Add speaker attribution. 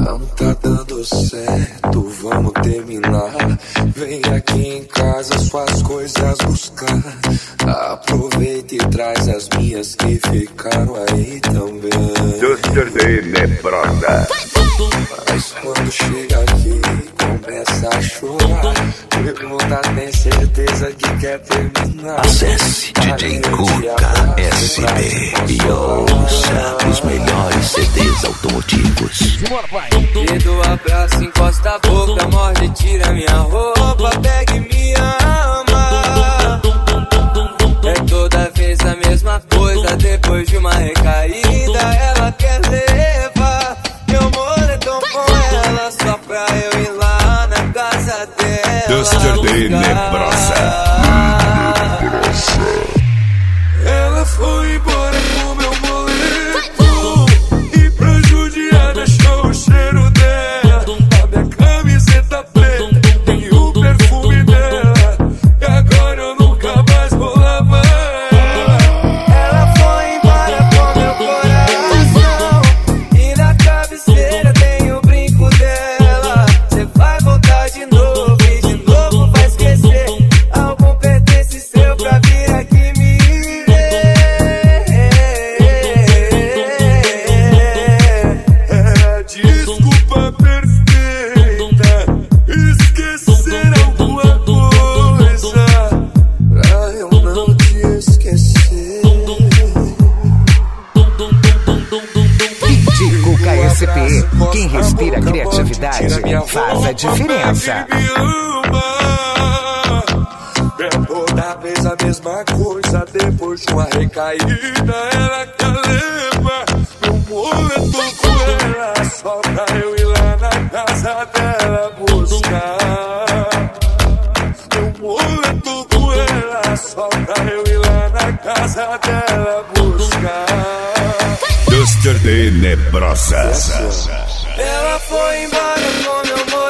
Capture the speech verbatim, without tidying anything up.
Speaker 1: Não tá dando certo, vamos terminar. Vem aqui em casa suas coisas buscar. Aproveita e traz as minhas que ficaram aí também.
Speaker 2: Yesterday Nebrosa.
Speaker 1: Mas quando chega aqui, começa a chorar. Pergunta, tem certeza que quer terminar.
Speaker 3: Acesse D J Cuca S B e ouça os melhores C Ds automotivos.
Speaker 4: E do abraço, encosta a boca, morde, tira minha roupa, pega e me ama. É toda vez a mesma coisa, depois de uma recaída ela quer levar meu moletom com ela, só pra eu ir lá na casa dela.
Speaker 2: Yesterday Nebrosa.
Speaker 1: Ela foi embora com meu boleto e pra judiar deixou o cheiro dela. A minha camiseta preta tem o perfume dela, e agora eu nunca mais vou lavar.
Speaker 4: Ela foi embora com meu coração e na cabeceira tem o brinco dela. Cê vai voltar de novo e de novo vai esquecer algum pertence seu pra vir aqui me ver.
Speaker 1: É a desculpa perfeita, esquecer alguma coisa pra eu não te esquecer.
Speaker 5: D J Cuca S P, quem respira criatividade faz a diferença.
Speaker 1: É toda vez a mesma coisa, depois de uma recaída ela quer levar meu moletom com ela, só pra eu ir lá na casa dela buscar. Meu moletom com ela, só pra eu ir lá na casa dela buscar.
Speaker 2: Yesterday Nebrosa.
Speaker 4: Ela foi embora com meu